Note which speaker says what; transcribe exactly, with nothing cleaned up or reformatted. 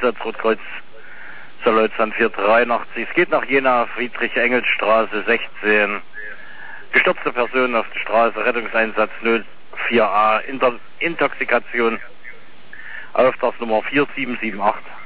Speaker 1: Einsatz Rotkreuz Saloitland vier dreiundachtzig. Es geht nach Jena, Friedrich-Engels-Straße sechzehn. Gestürzte Person auf der Straße, Rettungseinsatz null vier a, Inter Intoxikation, Auftragsnummer vier sieben sieben acht.